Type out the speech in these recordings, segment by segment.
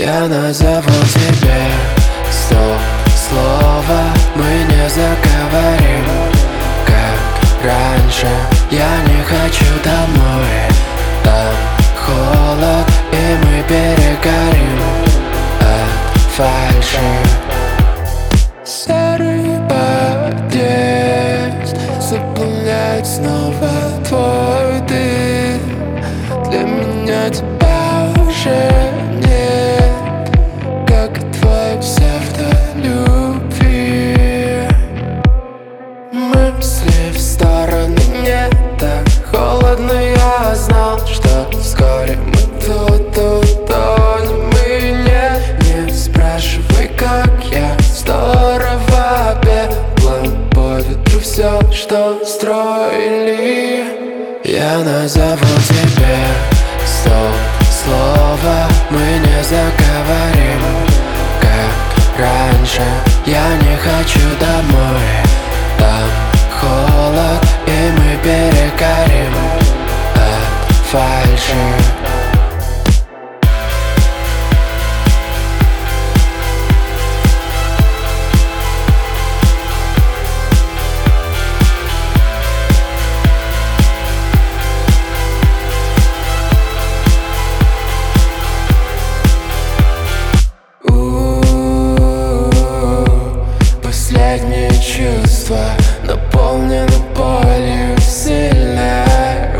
Я назову тебе 100 слова, мы не заговорим, как раньше. Я не хочу домой, там холод, и мы перегорим от фальши. Серый подъезд заполняет снова твой дым. Для меня тебя уже нет, как и твоей псевдолюбви. Мысли в стороны, мне так холодно. Я знал, что вскоре мы тут утонем. И не спрашивай, как я здорово пела по ветру все, что строили. Я назову тебе 100 слова, мы не заговорим, как раньше. Я не хочу домой, там холод, и мы перегорим от фальши. Последние чувства наполнены болью сильной.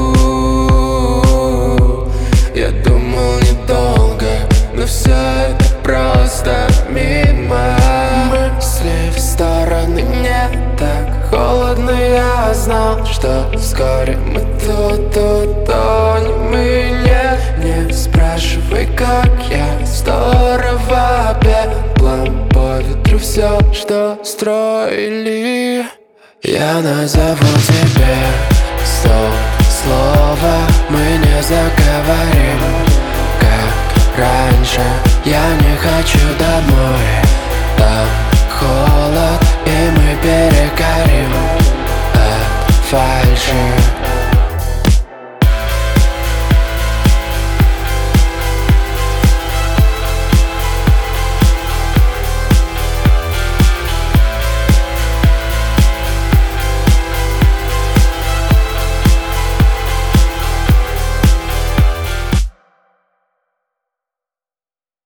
Я думал недолго, но все это просто мимо. Мысли в стороны, мне так холодно. Я знал, что вскоре мы тут утонем. И не спрашивай, как я здорово пела по ветру все, что строили. Я назову тебе 100 слова, мы не заговорим, как раньше. Я не хочу домой, там холод, и мы перегорим от фальши.